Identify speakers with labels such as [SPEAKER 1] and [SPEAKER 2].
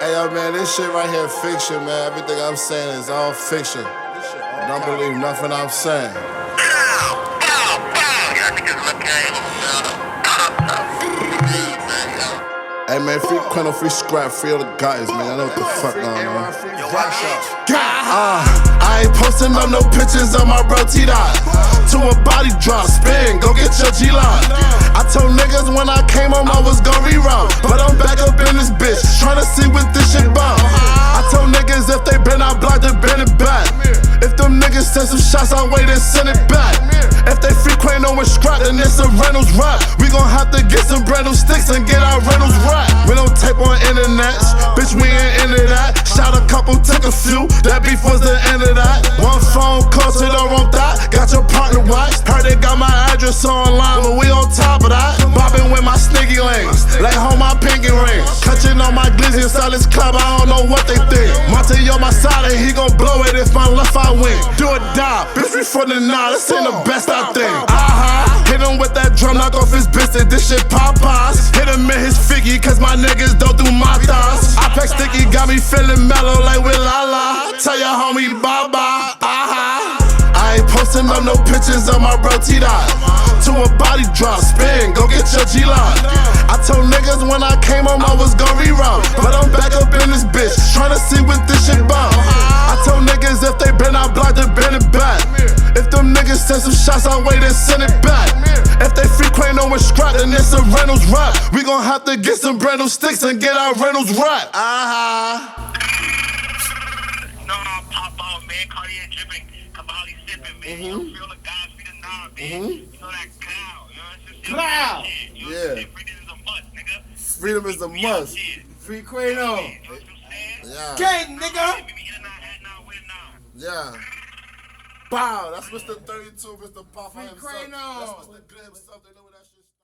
[SPEAKER 1] Hey, yo, man, this shit right here fiction, man. Everything I'm saying is all fiction. Don't believe nothing I'm saying. Hey, man, free Quino, free Scrap, free all the guys, man. I know what the fuck going on. I ain't posting up no pictures of my bro T-Dot. To a body drop, spin, go get your G-Lock. I told niggas when I came home I was gon' reroute, but I'm back up in this bitch, tryna see what this shit bout. I told niggas if they been out blocked, they been it back. If them niggas send some shots our way, then send it back. If they free Quino and Scrap, then it's a Reynolds rap. We gon' have to get some brand new sticks and get our Reynolds rap. We don't tape on internets, bitch, we ain't into that. Shot a couple, took a few, that beef was the end of that. One phone call to the wrong thought, got your partner watched. Heard they got my address online, but we on top of that. Bobbing with my sneaky lanes, like home my pinky ring. Clutching on my glizzy inside this club, I don't know what they think. Monte on my side and he gon' blow it if my left I win. Do or die, bitch, we from the nine, this ain't the best I think. Hit him with that drum, knock off his biscuit, this shit Popeyes. Hit him in his figgy, cause my niggas don't do my thighs. I pack sticky, got me feeling mellow like with Lala. Tell your homie bye-bye, I ain't posting up no pictures of my bro T-Dot. To a body drop, spin, go get your G-Lock. I told niggas when I came home I was gon' reroute, but I'm back up in this bitch, tryna see what this shit bout. I told niggas if they been out blocked, they been it back. If them niggas send some shots our way, then send it back. If they free Quino and Scrap, then it's a Reynolds rap. We gon' have to get some brand new sticks and get our Reynolds rap.
[SPEAKER 2] No, pop out, man. Cartier dripping, Cavalli sipping, man. You don't feel the guys be the knob, man. You know that cow, you know, it's just
[SPEAKER 1] Cloud.
[SPEAKER 2] Yeah. Freedom is a must, nigga.
[SPEAKER 1] Freedom is a must.
[SPEAKER 3] Free Quino.
[SPEAKER 2] You know what I'm saying?
[SPEAKER 1] Yeah.
[SPEAKER 3] Gang, nigga.
[SPEAKER 1] Yeah. Bow, that's Mr. 32, Mr. Papa
[SPEAKER 3] Free
[SPEAKER 1] himself.
[SPEAKER 3] Quino.
[SPEAKER 1] That's Mr. Good himself. They know what that shit